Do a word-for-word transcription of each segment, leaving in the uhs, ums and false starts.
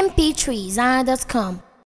m p three zara dot com.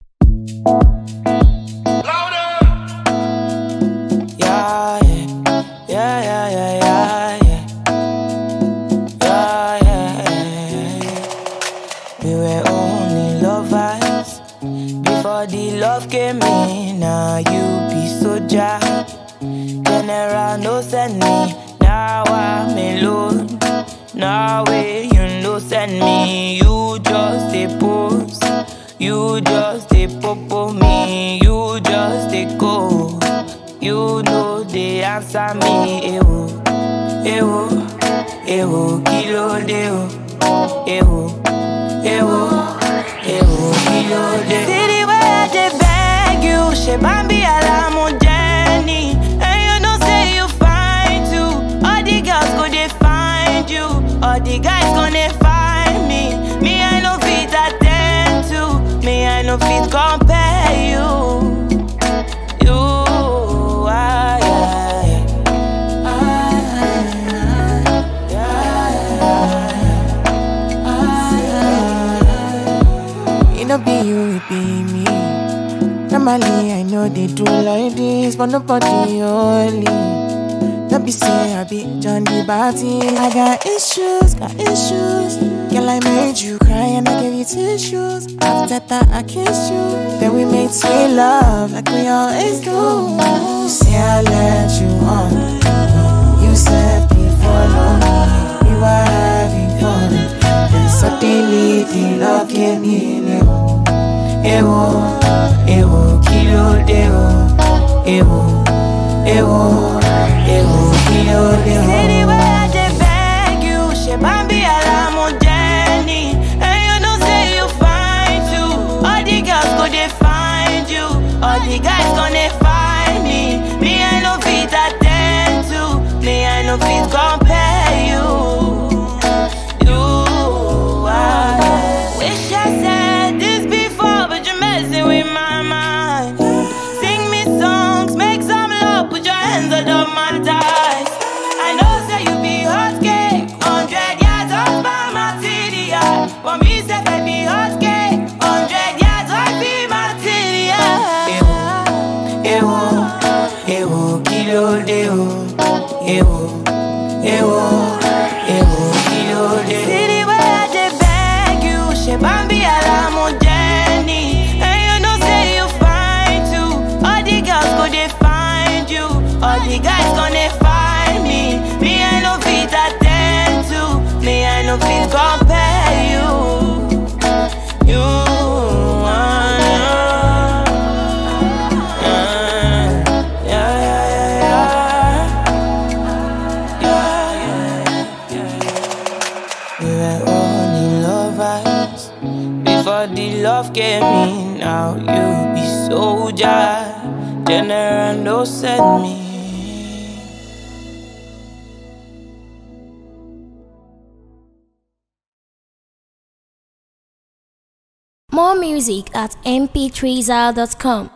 Yeah, yeah, yeah, yeah, yeah, yeah, yeah, yeah, yeah. We were only lovers before the love came in. Now you be soldier, general no send me. Now I'm alone. Now way you no send me. You just a pose, you just a popo me. You just a go. You know they answer me. Ewo, ewo, ewo, kilo deo. Ewo, ewo, ewo, kilo deo. See the way I dey beg you, she bambi alamu Jenny. And you know say you fine too. All the girls go they find you, all the guys gonna find me. Me I no fit attend to, me I no fit compare you. No be you, it be me. Normally I know they do like this, but nobody only. Don't be say I be John the Baptist. I got issues, got issues. Girl, I made you cry and I gave you tissues. After that I kissed you, then we made sweet love like we always do. Say I let you on, you said before long we were having fun. Then suddenly the love came in. Ewo, ewo, kilo deo. Ewo, ewo, ewo, kilo deo. See the way I dey beg you, she bambi alamu Jenny. And you know say you fine too. All the girls go they find you, all the guys gonna find me. Me I no fit attend to, me I no fit compare you. You, I wish I said this before, but you're messing with my mind. Sing me songs, make some love, put your hands on my thighs. I know say you be hot cake, hundred yards off by my T D I. For me say I be hot cake, hundred yards off be my T D I. Ewo, ewo, kilo deo. Ewo, ewo, ewo, kilo deo. See the way I dey beg you, she bambi alamu Jenny. And you know say you fine too. All the girls go they find you, all the guys gonna find me. Me I no fit attend to, me I no fit compare you. You, uh, uh, yeah, yeah, yeah, yeah, yeah, yeah. We were only lovers before the love came in. Now you be soldier, general no send me. More music at m p three zara dot com.